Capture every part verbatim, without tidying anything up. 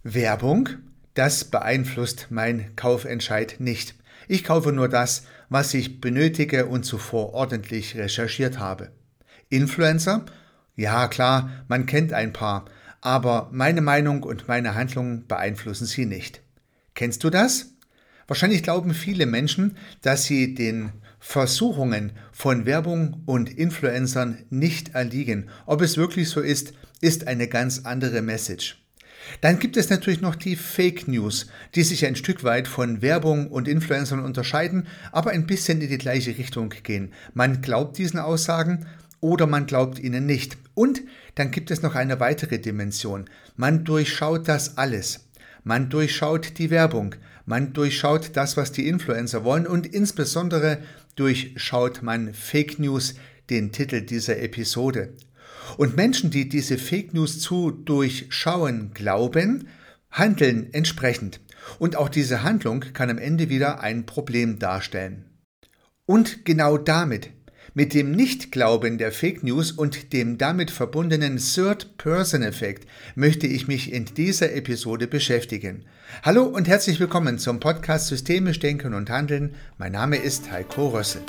Werbung, das beeinflusst meinen Kaufentscheid nicht. Ich kaufe nur das, was ich benötige und zuvor ordentlich recherchiert habe. Influencer? Ja, klar, man kennt ein paar, aber meine Meinung und meine Handlungen beeinflussen sie nicht. Kennst du das? Wahrscheinlich glauben viele Menschen, dass sie den Versuchungen von Werbung und Influencern nicht erliegen. Ob es wirklich so ist, ist eine ganz andere Message. Dann gibt es natürlich noch die Fake News, die sich ein Stück weit von Werbung und Influencern unterscheiden, aber ein bisschen in die gleiche Richtung gehen. Man glaubt diesen Aussagen oder man glaubt ihnen nicht. Und dann gibt es noch eine weitere Dimension. Man durchschaut das alles. Man durchschaut die Werbung, man durchschaut das, was die Influencer wollen und insbesondere durchschaut man Fake News, den Titel dieser Episode. Und Menschen, die diese Fake News zu durchschauen glauben, handeln entsprechend. Und auch diese Handlung kann am Ende wieder ein Problem darstellen. Und genau damit, mit dem Nichtglauben der Fake News und dem damit verbundenen Third-Person-Effekt möchte ich mich in dieser Episode beschäftigen. Hallo und herzlich willkommen zum Podcast Systemisch Denken und Handeln. Mein Name ist Heiko Rössel.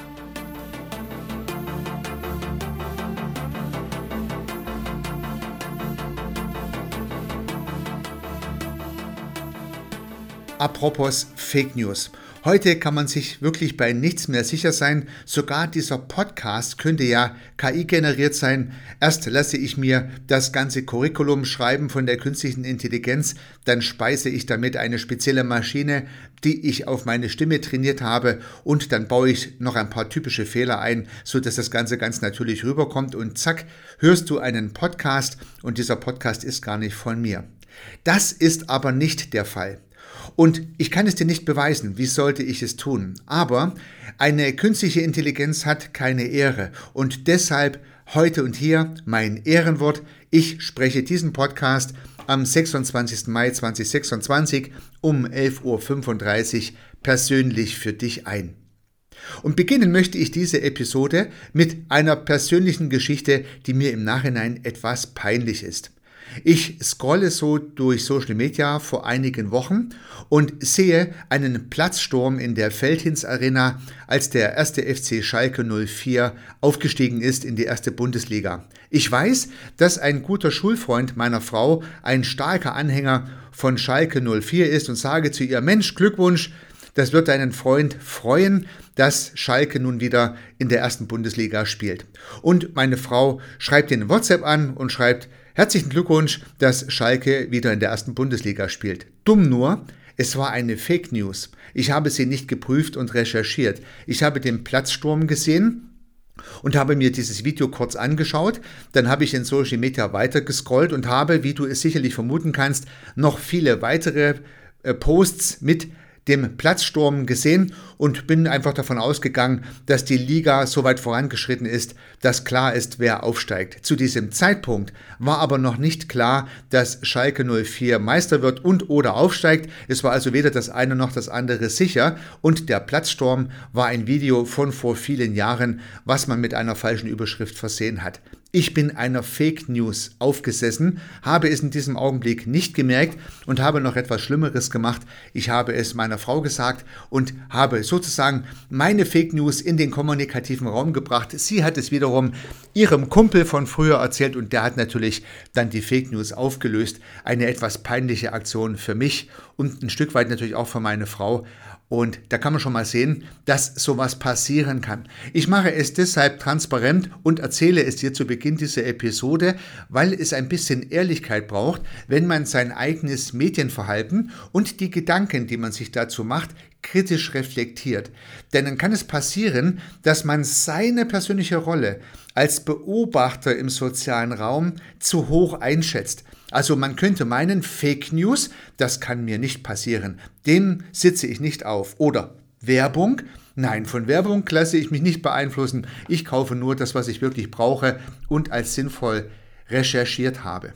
Apropos Fake News. Heute kann man sich wirklich bei nichts mehr sicher sein. Sogar dieser Podcast könnte ja K I generiert sein. Erst lasse ich mir das ganze Curriculum schreiben von der künstlichen Intelligenz, dann speise ich damit eine spezielle Maschine, die ich auf meine Stimme trainiert habe, und dann baue ich noch ein paar typische Fehler ein, sodass das Ganze ganz natürlich rüberkommt und zack, hörst du einen Podcast und dieser Podcast ist gar nicht von mir. Das ist aber nicht der Fall. Und ich kann es dir nicht beweisen, wie sollte ich es tun? Aber eine künstliche Intelligenz hat keine Ehre und deshalb heute und hier mein Ehrenwort. Ich spreche diesen Podcast am sechsundzwanzigsten Mai zweitausendsechsundzwanzig um elf Uhr fünfunddreißig persönlich für dich ein. Und beginnen möchte ich diese Episode mit einer persönlichen Geschichte, die mir im Nachhinein etwas peinlich ist. Ich scrolle so durch Social Media vor einigen Wochen und sehe einen Platzsturm in der Veltins Arena, als der erste F C Schalke null vier aufgestiegen ist in die erste Bundesliga. Ich weiß, dass ein guter Schulfreund meiner Frau ein starker Anhänger von Schalke null vier ist und sage zu ihr: Mensch, Glückwunsch, das wird deinen Freund freuen, dass Schalke nun wieder in der ersten Bundesliga spielt. Und meine Frau schreibt den WhatsApp an und schreibt: Herzlichen Glückwunsch, dass Schalke wieder in der ersten Bundesliga spielt. Dumm nur, es war eine Fake News. Ich habe sie nicht geprüft und recherchiert. Ich habe den Platzsturm gesehen und habe mir dieses Video kurz angeschaut. Dann habe ich in Social Media weiter gescrollt und habe, wie du es sicherlich vermuten kannst, noch viele weitere äh, Posts mit dem Platzsturm gesehen und bin einfach davon ausgegangen, dass die Liga so weit vorangeschritten ist, dass klar ist, wer aufsteigt. Zu diesem Zeitpunkt war aber noch nicht klar, dass Schalke null vier Meister wird und oder aufsteigt. Es war also weder das eine noch das andere sicher und der Platzsturm war ein Video von vor vielen Jahren, was man mit einer falschen Überschrift versehen hat. Ich bin einer Fake News aufgesessen, habe es in diesem Augenblick nicht gemerkt und habe noch etwas Schlimmeres gemacht. Ich habe es meiner Frau gesagt und habe sozusagen meine Fake News in den kommunikativen Raum gebracht. Sie hat es wiederum ihrem Kumpel von früher erzählt und der hat natürlich dann die Fake News aufgelöst. Eine etwas peinliche Aktion für mich und ein Stück weit natürlich auch für meine Frau. Und da kann man schon mal sehen, dass sowas passieren kann. Ich mache es deshalb transparent und erzähle es dir zu Beginn dieser Episode, weil es ein bisschen Ehrlichkeit braucht, wenn man sein eigenes Medienverhalten und die Gedanken, die man sich dazu macht, kritisch reflektiert. Denn dann kann es passieren, dass man seine persönliche Rolle als Beobachter im sozialen Raum zu hoch einschätzt. Also man könnte meinen, Fake News, das kann mir nicht passieren, dem sitze ich nicht auf. Oder Werbung, nein, von Werbung lasse ich mich nicht beeinflussen, ich kaufe nur das, was ich wirklich brauche und als sinnvoll recherchiert habe.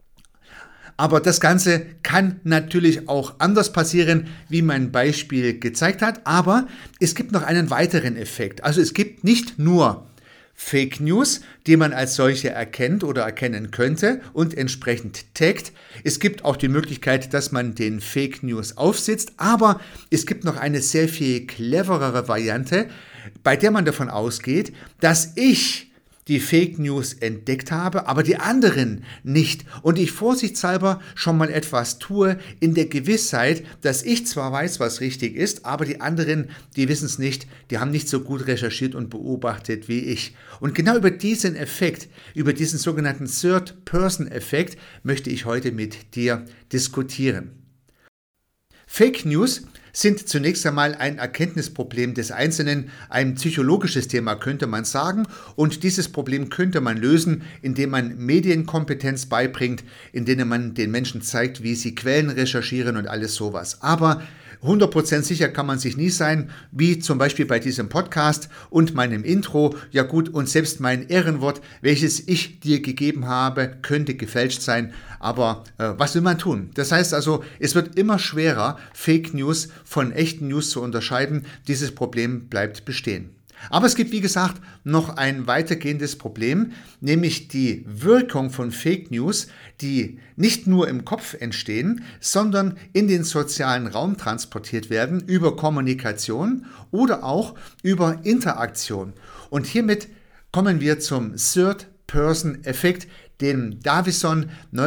Aber das Ganze kann natürlich auch anders passieren, wie mein Beispiel gezeigt hat, aber es gibt noch einen weiteren Effekt. Also es gibt nicht nur Fake News, die man als solche erkennt oder erkennen könnte und entsprechend taggt. Es gibt auch die Möglichkeit, dass man den Fake News aufsitzt, aber es gibt noch eine sehr viel cleverere Variante, bei der man davon ausgeht, dass ich die Fake News entdeckt habe, aber die anderen nicht. Und ich vorsichtshalber schon mal etwas tue, in der Gewissheit, dass ich zwar weiß, was richtig ist, aber die anderen, die wissen es nicht, die haben nicht so gut recherchiert und beobachtet wie ich. Und genau über diesen Effekt, über diesen sogenannten Third-Person-Effekt, möchte ich heute mit dir diskutieren. Fake News sind zunächst einmal ein Erkenntnisproblem des Einzelnen, ein psychologisches Thema könnte man sagen, und dieses Problem könnte man lösen, indem man Medienkompetenz beibringt, indem man den Menschen zeigt, wie sie Quellen recherchieren und alles sowas. Aber hundert Prozent sicher kann man sich nie sein, wie zum Beispiel bei diesem Podcast und meinem Intro. Ja gut, und selbst mein Ehrenwort, welches ich dir gegeben habe, könnte gefälscht sein. Aber äh, was will man tun? Das heißt also, es wird immer schwerer, Fake News von echten News zu unterscheiden. Dieses Problem bleibt bestehen. Aber es gibt, wie gesagt, noch ein weitergehendes Problem, nämlich die Wirkung von Fake News, die nicht nur im Kopf entstehen, sondern in den sozialen Raum transportiert werden über Kommunikation oder auch über Interaktion. Und hiermit kommen wir zum Third-Person-Effekt, den Davison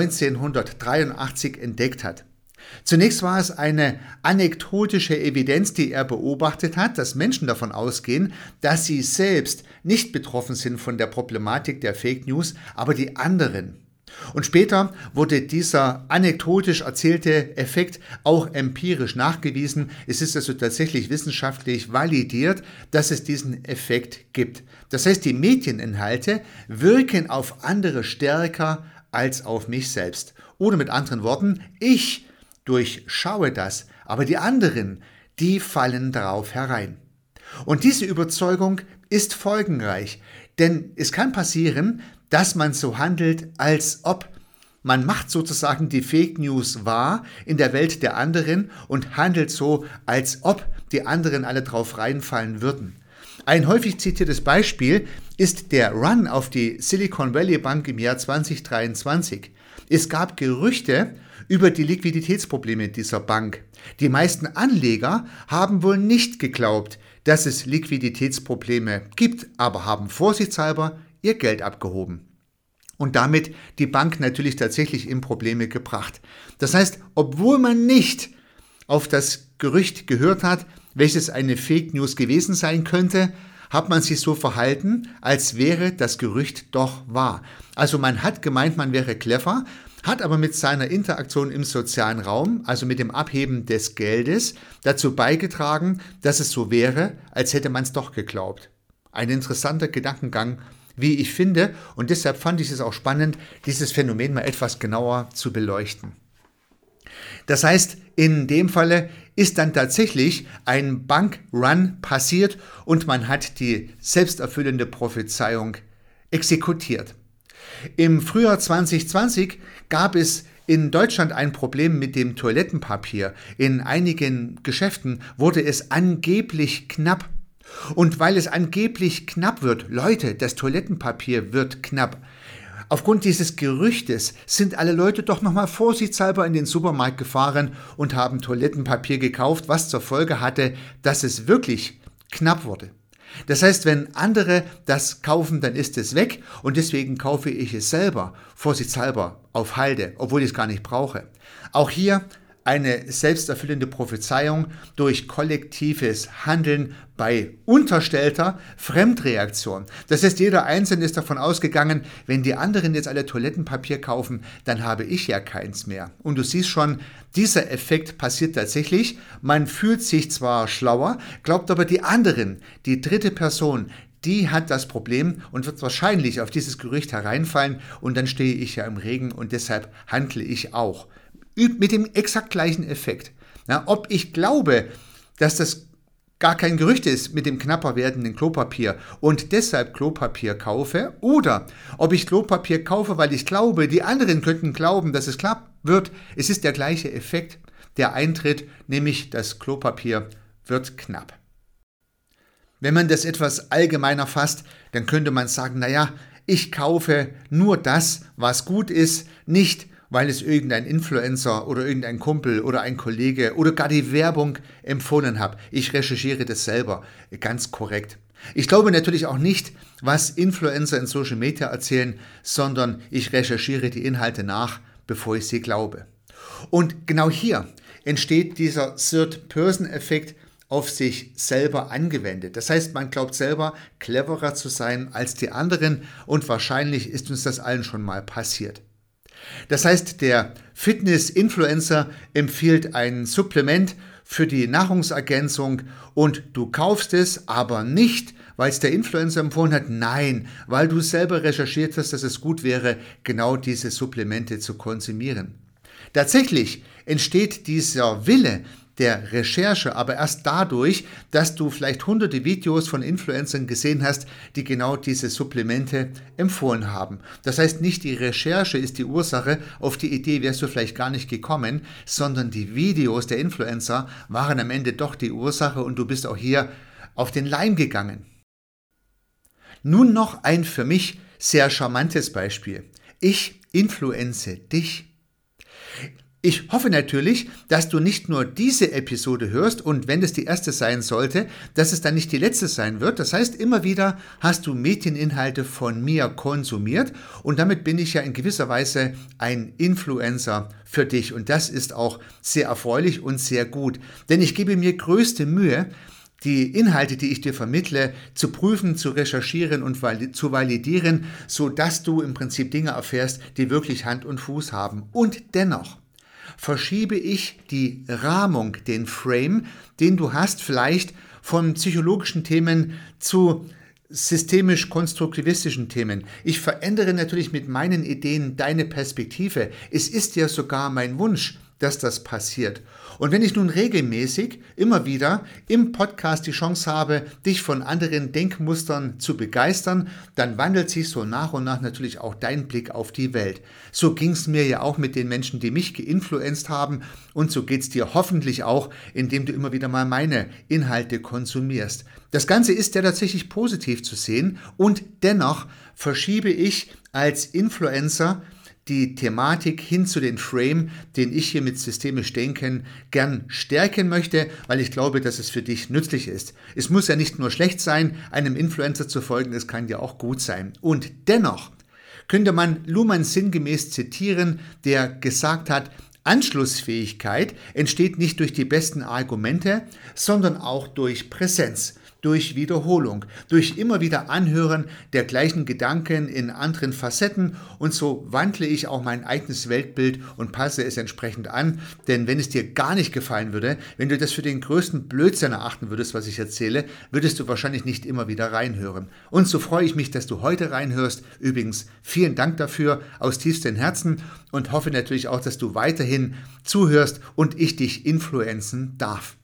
neunzehnhundertdreiundachtzig entdeckt hat. Zunächst war es eine anekdotische Evidenz, die er beobachtet hat, dass Menschen davon ausgehen, dass sie selbst nicht betroffen sind von der Problematik der Fake News, aber die anderen. Und später wurde dieser anekdotisch erzählte Effekt auch empirisch nachgewiesen. Es ist also tatsächlich wissenschaftlich validiert, dass es diesen Effekt gibt. Das heißt, die Medieninhalte wirken auf andere stärker als auf mich selbst. Oder mit anderen Worten, ich durchschaue das, aber die anderen, die fallen darauf herein. Und diese Überzeugung ist folgenreich, denn es kann passieren, dass man so handelt, als ob man macht sozusagen die Fake News wahr in der Welt der anderen und handelt so, als ob die anderen alle drauf reinfallen würden. Ein häufig zitiertes Beispiel ist der Run auf die Silicon Valley Bank im Jahr zwanzig dreiundzwanzig. Es gab Gerüchte über die Liquiditätsprobleme dieser Bank. Die meisten Anleger haben wohl nicht geglaubt, dass es Liquiditätsprobleme gibt, aber haben vorsichtshalber ihr Geld abgehoben. Und damit die Bank natürlich tatsächlich in Probleme gebracht. Das heißt, obwohl man nicht auf das Gerücht gehört hat, welches eine Fake News gewesen sein könnte, hat man sich so verhalten, als wäre das Gerücht doch wahr. Also man hat gemeint, man wäre clever, hat aber mit seiner Interaktion im sozialen Raum, also mit dem Abheben des Geldes, dazu beigetragen, dass es so wäre, als hätte man es doch geglaubt. Ein interessanter Gedankengang, wie ich finde, und deshalb fand ich es auch spannend, dieses Phänomen mal etwas genauer zu beleuchten. Das heißt, in dem Falle ist dann tatsächlich ein Bankrun passiert und man hat die selbsterfüllende Prophezeiung exekutiert. Im Frühjahr zwanzig zwanzig gab es in Deutschland ein Problem mit dem Toilettenpapier. In einigen Geschäften wurde es angeblich knapp. Und weil es angeblich knapp wird, Leute, das Toilettenpapier wird knapp. Aufgrund dieses Gerüchtes sind alle Leute doch nochmal vorsichtshalber in den Supermarkt gefahren und haben Toilettenpapier gekauft, was zur Folge hatte, dass es wirklich knapp wurde. Das heißt, wenn andere das kaufen, dann ist es weg und deswegen kaufe ich es selber, vorsichtshalber, auf Halde, obwohl ich es gar nicht brauche. Auch hier eine selbsterfüllende Prophezeiung durch kollektives Handeln bei unterstellter Fremdreaktion. Das heißt, jeder Einzelne ist davon ausgegangen, wenn die anderen jetzt alle Toilettenpapier kaufen, dann habe ich ja keins mehr. Und du siehst schon, dieser Effekt passiert tatsächlich. Man fühlt sich zwar schlauer, glaubt aber die anderen, die dritte Person, die hat das Problem und wird wahrscheinlich auf dieses Gerücht hereinfallen und dann stehe ich ja im Regen und deshalb handle ich auch. Mit dem exakt gleichen Effekt. Ja, ob ich glaube, dass das gar kein Gerücht ist mit dem knapper werdenden Klopapier und deshalb Klopapier kaufe oder ob ich Klopapier kaufe, weil ich glaube, die anderen könnten glauben, dass es knapp wird, es ist der gleiche Effekt, der eintritt, nämlich das Klopapier wird knapp. Wenn man das etwas allgemeiner fasst, dann könnte man sagen, naja, ich kaufe nur das, was gut ist, nicht weil es irgendein Influencer oder irgendein Kumpel oder ein Kollege oder gar die Werbung empfohlen hat. Ich recherchiere das selber, ganz korrekt. Ich glaube natürlich auch nicht, was Influencer in Social Media erzählen, sondern ich recherchiere die Inhalte nach, bevor ich sie glaube. Und genau hier entsteht dieser Third-Person-Effekt auf sich selber angewendet. Das heißt, man glaubt selber cleverer zu sein als die anderen und wahrscheinlich ist uns das allen schon mal passiert. Das heißt, der Fitness-Influencer empfiehlt ein Supplement für die Nahrungsergänzung und du kaufst es, aber nicht, weil es der Influencer empfohlen hat, nein, weil du selber recherchiert hast, dass es gut wäre, genau diese Supplemente zu konsumieren. Tatsächlich entsteht dieser Wille der Recherche aber erst dadurch, dass du vielleicht hunderte Videos von Influencern gesehen hast, die genau diese Supplemente empfohlen haben. Das heißt, nicht die Recherche ist die Ursache, auf die Idee wärst du vielleicht gar nicht gekommen, sondern die Videos der Influencer waren am Ende doch die Ursache und du bist auch hier auf den Leim gegangen. Nun noch ein für mich sehr charmantes Beispiel. Ich influenze dich. Ich hoffe natürlich, dass du nicht nur diese Episode hörst und wenn es die erste sein sollte, dass es dann nicht die letzte sein wird. Das heißt, immer wieder hast du Medieninhalte von mir konsumiert und damit bin ich ja in gewisser Weise ein Influencer für dich und das ist auch sehr erfreulich und sehr gut, denn ich gebe mir größte Mühe, die Inhalte, die ich dir vermittle, zu prüfen, zu recherchieren und zu validieren, sodass du im Prinzip Dinge erfährst, die wirklich Hand und Fuß haben. Und dennoch verschiebe ich die Rahmung, den Frame, den du hast, vielleicht von psychologischen Themen zu systemisch-konstruktivistischen Themen. Ich verändere natürlich mit meinen Ideen deine Perspektive. Es ist ja sogar mein Wunsch, dass das passiert. Und wenn ich nun regelmäßig immer wieder im Podcast die Chance habe, dich von anderen Denkmustern zu begeistern, dann wandelt sich so nach und nach natürlich auch dein Blick auf die Welt. So ging es mir ja auch mit den Menschen, die mich geinfluenzt haben und so geht es dir hoffentlich auch, indem du immer wieder mal meine Inhalte konsumierst. Das Ganze ist ja tatsächlich positiv zu sehen und dennoch verschiebe ich als Influencer die Thematik hin zu den Frame, den ich hier mit systemisch Denken gern stärken möchte, weil ich glaube, dass es für dich nützlich ist. Es muss ja nicht nur schlecht sein, einem Influencer zu folgen, es kann ja auch gut sein. Und dennoch könnte man Luhmann sinngemäß zitieren, der gesagt hat, Anschlussfähigkeit entsteht nicht durch die besten Argumente, sondern auch durch Präsenz. Durch Wiederholung, durch immer wieder Anhören der gleichen Gedanken in anderen Facetten und so wandle ich auch mein eigenes Weltbild und passe es entsprechend an, denn wenn es dir gar nicht gefallen würde, wenn du das für den größten Blödsinn erachten würdest, was ich erzähle, würdest du wahrscheinlich nicht immer wieder reinhören. Und so freue ich mich, dass du heute reinhörst. Übrigens, vielen Dank dafür aus tiefstem Herzen und hoffe natürlich auch, dass du weiterhin zuhörst und ich dich influenzen darf.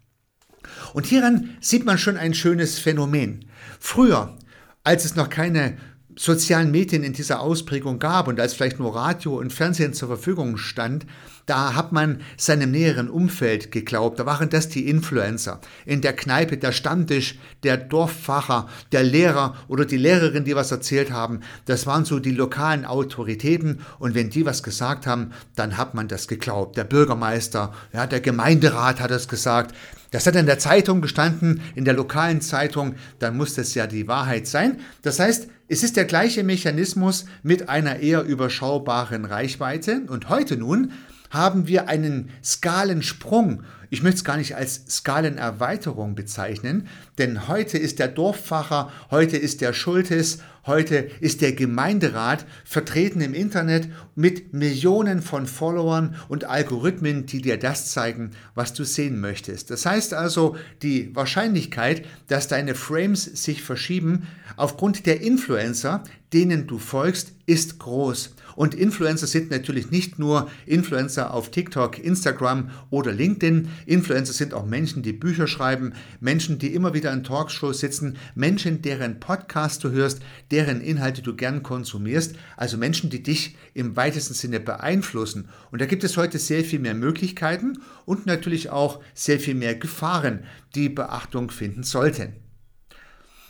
Und hieran sieht man schon ein schönes Phänomen. Früher, als es noch keine sozialen Medien in dieser Ausprägung gab und als vielleicht nur Radio und Fernsehen zur Verfügung stand, da hat man seinem näheren Umfeld geglaubt. Da waren das die Influencer. In der Kneipe, der Stammtisch, der Dorfpfarrer, der Lehrer oder die Lehrerin, die was erzählt haben. Das waren so die lokalen Autoritäten und wenn die was gesagt haben, dann hat man das geglaubt. Der Bürgermeister, ja, der Gemeinderat hat das gesagt. Das hat in der Zeitung gestanden, in der lokalen Zeitung, dann muss das ja die Wahrheit sein. Das heißt, es ist der gleiche Mechanismus mit einer eher überschaubaren Reichweite. Und heute nun haben wir einen Skalensprung. Ich möchte es gar nicht als Skalenerweiterung bezeichnen, denn heute ist der Dorfpfarrer, heute ist der Schultes, heute ist der Gemeinderat vertreten im Internet mit Millionen von Followern und Algorithmen, die dir das zeigen, was du sehen möchtest. Das heißt also, die Wahrscheinlichkeit, dass deine Frames sich verschieben, aufgrund der Influencer, denen du folgst, ist groß. Und Influencer sind natürlich nicht nur Influencer auf TikTok, Instagram oder LinkedIn. Influencer sind auch Menschen, die Bücher schreiben, Menschen, die immer wieder in Talkshows sitzen, Menschen, deren Podcast du hörst, deren Inhalte du gern konsumierst, also Menschen, die dich im weitesten Sinne beeinflussen. Und da gibt es heute sehr viel mehr Möglichkeiten und natürlich auch sehr viel mehr Gefahren, die Beachtung finden sollten.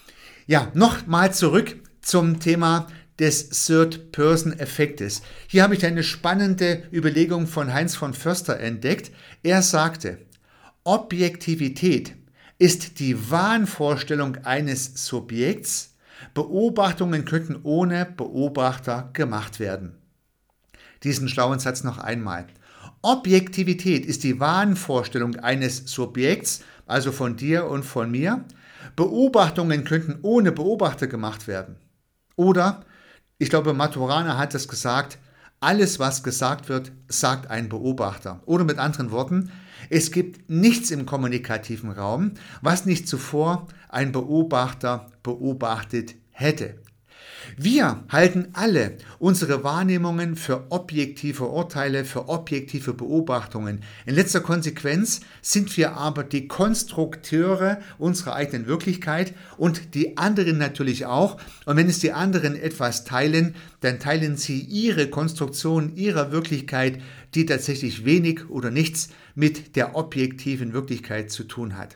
Ja, nochmal zurück zum Thema des Third-Person-Effektes. Hier habe ich eine spannende Überlegung von Heinz von Förster entdeckt. Er sagte, Objektivität ist die Wahnvorstellung eines Subjekts, Beobachtungen könnten ohne Beobachter gemacht werden. Diesen schlauen Satz noch einmal. Objektivität ist die Wahnvorstellung eines Subjekts, also von dir und von mir. Beobachtungen könnten ohne Beobachter gemacht werden. Oder, ich glaube, Maturana hat es gesagt, alles, was gesagt wird, sagt ein Beobachter. Oder mit anderen Worten, es gibt nichts im kommunikativen Raum, was nicht zuvor ein Beobachter beobachtet hätte. Wir halten alle unsere Wahrnehmungen für objektive Urteile, für objektive Beobachtungen. In letzter Konsequenz sind wir aber die Konstrukteure unserer eigenen Wirklichkeit und die anderen natürlich auch. Und wenn es die anderen etwas teilen, dann teilen sie ihre Konstruktion ihrer Wirklichkeit, die tatsächlich wenig oder nichts mit der objektiven Wirklichkeit zu tun hat.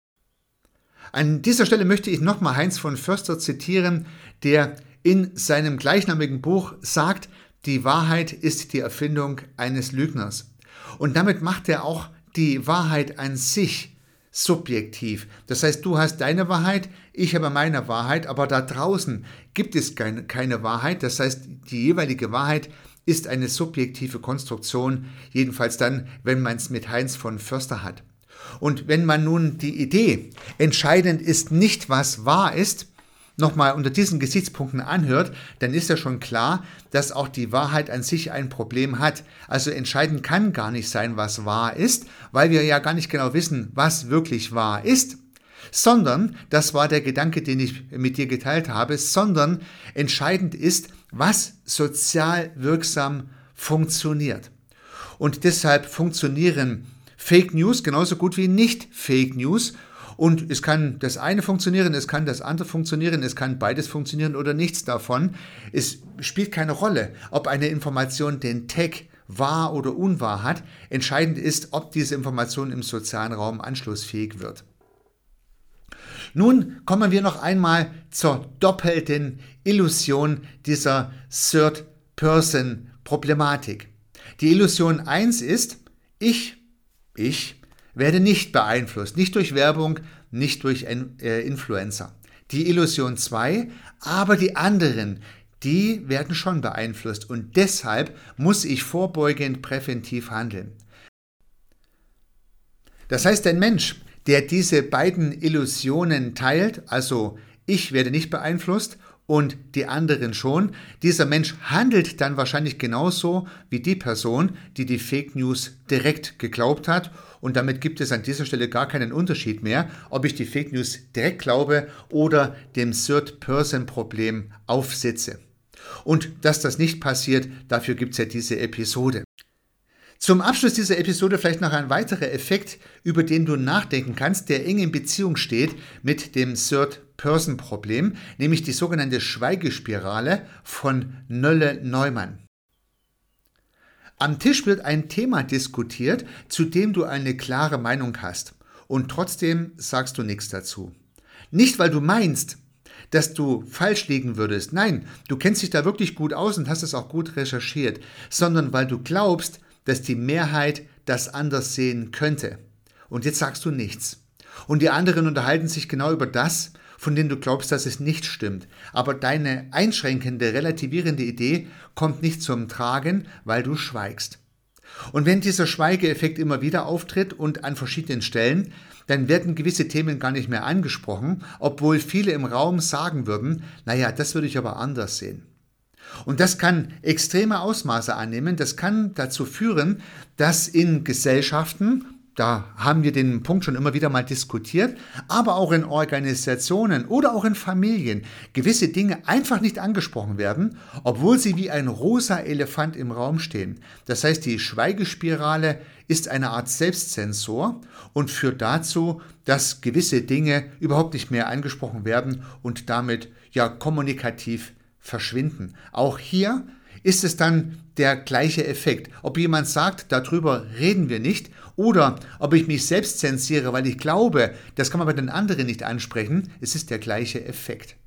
An dieser Stelle möchte ich nochmal Heinz von Förster zitieren, der in seinem gleichnamigen Buch sagt, die Wahrheit ist die Erfindung eines Lügners. Und damit macht er auch die Wahrheit an sich subjektiv. Das heißt, du hast deine Wahrheit, ich habe meine Wahrheit, aber da draußen gibt es keine, keine Wahrheit. Das heißt, die jeweilige Wahrheit ist eine subjektive Konstruktion, jedenfalls dann, wenn man es mit Heinz von Förster hat. Und wenn man nun die Idee, entscheidend ist nicht, was wahr ist, nochmal unter diesen Gesichtspunkten anhört, dann ist ja schon klar, dass auch die Wahrheit an sich ein Problem hat. Also entscheidend kann gar nicht sein, was wahr ist, weil wir ja gar nicht genau wissen, was wirklich wahr ist, sondern, das war der Gedanke, den ich mit dir geteilt habe, sondern entscheidend ist, was sozial wirksam funktioniert. Und deshalb funktionieren Fake News genauso gut wie nicht Fake News. Und es kann das eine funktionieren, es kann das andere funktionieren, es kann beides funktionieren oder nichts davon. Es spielt keine Rolle, ob eine Information den Tag wahr oder unwahr hat. Entscheidend ist, ob diese Information im sozialen Raum anschlussfähig wird. Nun kommen wir noch einmal zur doppelten Illusion dieser Third-Person-Problematik. Die Illusion eins ist, ich, ich, werde nicht beeinflusst, nicht durch Werbung, nicht durch äh, Influencer. Die Illusion zwei, aber die anderen, die werden schon beeinflusst und deshalb muss ich vorbeugend präventiv handeln. Das heißt, ein Mensch, der diese beiden Illusionen teilt, also ich werde nicht beeinflusst und die anderen schon, dieser Mensch handelt dann wahrscheinlich genauso wie die Person, die die Fake News direkt geglaubt hat. Und damit gibt es an dieser Stelle gar keinen Unterschied mehr, ob ich die Fake News direkt glaube oder dem Third-Person-Problem aufsitze. Und dass das nicht passiert, dafür gibt es ja diese Episode. Zum Abschluss dieser Episode vielleicht noch ein weiterer Effekt, über den du nachdenken kannst, der eng in Beziehung steht mit dem Third-Person-Problem, nämlich die sogenannte Schweigespirale von Nölle-Neumann. Am Tisch wird ein Thema diskutiert, zu dem du eine klare Meinung hast und trotzdem sagst du nichts dazu. Nicht, weil du meinst, dass du falsch liegen würdest, nein, du kennst dich da wirklich gut aus und hast es auch gut recherchiert, sondern weil du glaubst, dass die Mehrheit das anders sehen könnte. Und jetzt sagst du nichts. Und die anderen unterhalten sich genau über das, von dem du glaubst, dass es nicht stimmt. Aber deine einschränkende, relativierende Idee kommt nicht zum Tragen, weil du schweigst. Und wenn dieser Schweigeeffekt immer wieder auftritt und an verschiedenen Stellen, dann werden gewisse Themen gar nicht mehr angesprochen, obwohl viele im Raum sagen würden, naja, das würde ich aber anders sehen. Und das kann extreme Ausmaße annehmen. Das kann dazu führen, dass in Gesellschaften, da haben wir den Punkt schon immer wieder mal diskutiert, aber auch in Organisationen oder auch in Familien gewisse Dinge einfach nicht angesprochen werden, obwohl sie wie ein rosa Elefant im Raum stehen. Das heißt, die Schweigespirale ist eine Art Selbstzensor und führt dazu, dass gewisse Dinge überhaupt nicht mehr angesprochen werden und damit ja kommunikativ verschwinden. Auch hier ist es dann der gleiche Effekt. Ob jemand sagt, darüber reden wir nicht, oder ob ich mich selbst zensiere, weil ich glaube, das kann man bei den anderen nicht ansprechen, es ist der gleiche Effekt.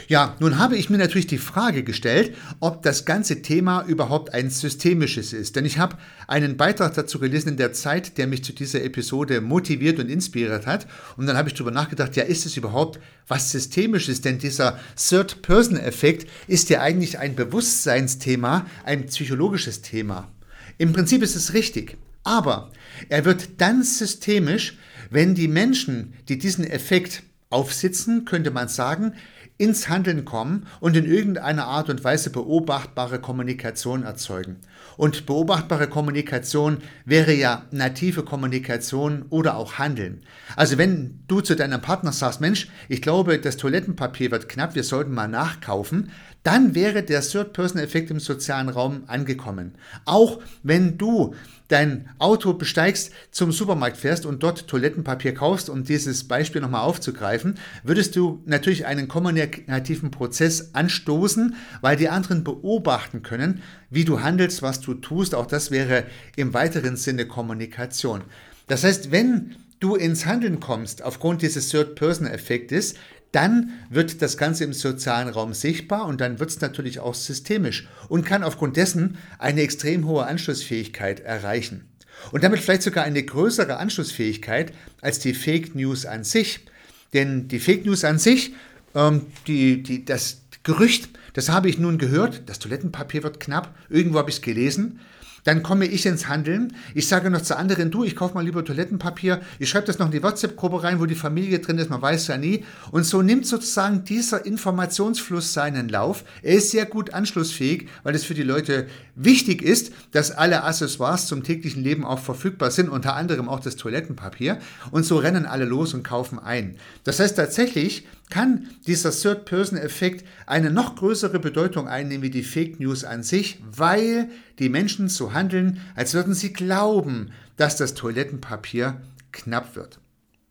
Ja, nun habe ich mir natürlich die Frage gestellt, ob das ganze Thema überhaupt ein systemisches ist. Denn ich habe einen Beitrag dazu gelesen in der Zeit, der mich zu dieser Episode motiviert und inspiriert hat. Und dann habe ich darüber nachgedacht, ja, ist es überhaupt was Systemisches? Denn dieser Third-Person-Effekt ist ja eigentlich ein Bewusstseinsthema, ein psychologisches Thema. Im Prinzip ist es richtig. Aber er wird dann systemisch, wenn die Menschen, die diesen Effekt aufsitzen, könnte man sagen, ins Handeln kommen und in irgendeiner Art und Weise beobachtbare Kommunikation erzeugen. Und beobachtbare Kommunikation wäre ja native Kommunikation oder auch Handeln. Also wenn du zu deinem Partner sagst, Mensch, ich glaube, das Toilettenpapier wird knapp, wir sollten mal nachkaufen, dann wäre der Third-Person-Effekt im sozialen Raum angekommen. Auch wenn du dein Auto besteigst, zum Supermarkt fährst und dort Toilettenpapier kaufst, um dieses Beispiel nochmal aufzugreifen, würdest du natürlich einen kommunikativen Prozess anstoßen, weil die anderen beobachten können, wie du handelst, was du tust. Auch das wäre im weiteren Sinne Kommunikation. Das heißt, wenn du ins Handeln kommst aufgrund dieses Third-Person-Effektes, dann wird das Ganze im sozialen Raum sichtbar und dann wird es natürlich auch systemisch und kann aufgrund dessen eine extrem hohe Anschlussfähigkeit erreichen. Und damit vielleicht sogar eine größere Anschlussfähigkeit als die Fake News an sich. Denn die Fake News an sich, ähm, die, die, das Gerücht, das habe ich nun gehört, das Toilettenpapier wird knapp, irgendwo habe ich es gelesen. Dann komme ich ins Handeln. Ich sage noch zu anderen, du, ich kaufe mal lieber Toilettenpapier. Ich schreibe das noch in die WhatsApp-Gruppe rein, wo die Familie drin ist, man weiß ja nie. Und so nimmt sozusagen dieser Informationsfluss seinen Lauf. Er ist sehr gut anschlussfähig, weil es für die Leute wichtig ist, dass alle Accessoires zum täglichen Leben auch verfügbar sind, unter anderem auch das Toilettenpapier. Und so rennen alle los und kaufen ein. Das heißt tatsächlich, kann dieser Third-Person-Effekt eine noch größere Bedeutung einnehmen wie die Fake News an sich, weil die Menschen so handeln, als würden sie glauben, dass das Toilettenpapier knapp wird.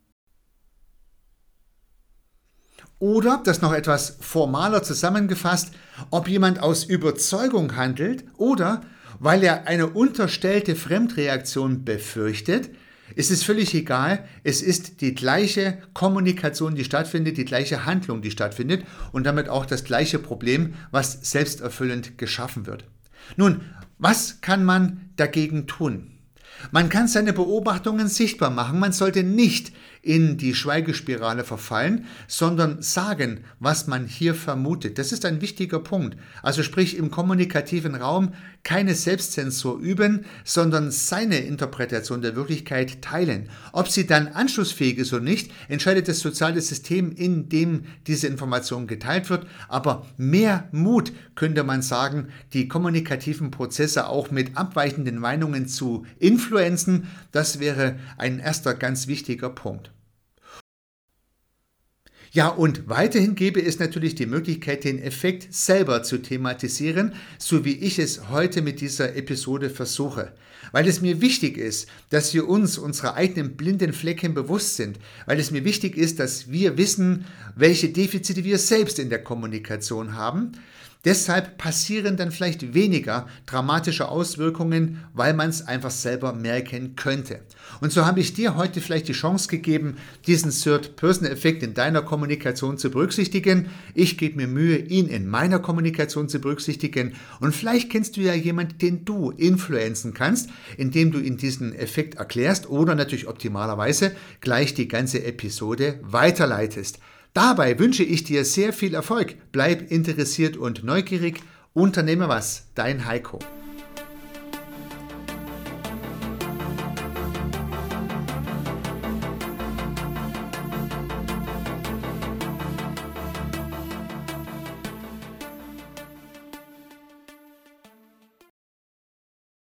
Oder, das noch etwas formaler zusammengefasst, ob jemand aus Überzeugung handelt oder weil er eine unterstellte Fremdreaktion befürchtet. Es ist völlig egal, es ist die gleiche Kommunikation, die stattfindet, die gleiche Handlung, die stattfindet und damit auch das gleiche Problem, was selbsterfüllend geschaffen wird. Nun, was kann man dagegen tun? Man kann seine Beobachtungen sichtbar machen, man sollte nicht in die Schweigespirale verfallen, sondern sagen, was man hier vermutet. Das ist ein wichtiger Punkt. Also sprich im kommunikativen Raum keine Selbstzensur üben, sondern seine Interpretation der Wirklichkeit teilen. Ob sie dann anschlussfähig ist oder nicht, entscheidet das soziale System, in dem diese Information geteilt wird. Aber mehr Mut, könnte man sagen, die kommunikativen Prozesse auch mit abweichenden Meinungen zu influenzen, das wäre ein erster ganz wichtiger Punkt. Ja, und weiterhin gäbe es natürlich die Möglichkeit, den Effekt selber zu thematisieren, so wie ich es heute mit dieser Episode versuche. Weil es mir wichtig ist, dass wir uns unserer eigenen blinden Flecken bewusst sind. Weil es mir wichtig ist, dass wir wissen, welche Defizite wir selbst in der Kommunikation haben. Deshalb passieren dann vielleicht weniger dramatische Auswirkungen, weil man es einfach selber merken könnte. Und so habe ich dir heute vielleicht die Chance gegeben, diesen Third-Person-Effekt in deiner Kommunikation zu berücksichtigen. Ich gebe mir Mühe, ihn in meiner Kommunikation zu berücksichtigen. Und vielleicht kennst du ja jemanden, den du influenzen kannst, indem du ihm diesen Effekt erklärst oder natürlich optimalerweise gleich die ganze Episode weiterleitest. Dabei wünsche ich dir sehr viel Erfolg. Bleib interessiert und neugierig. Unternehme was, dein Heiko.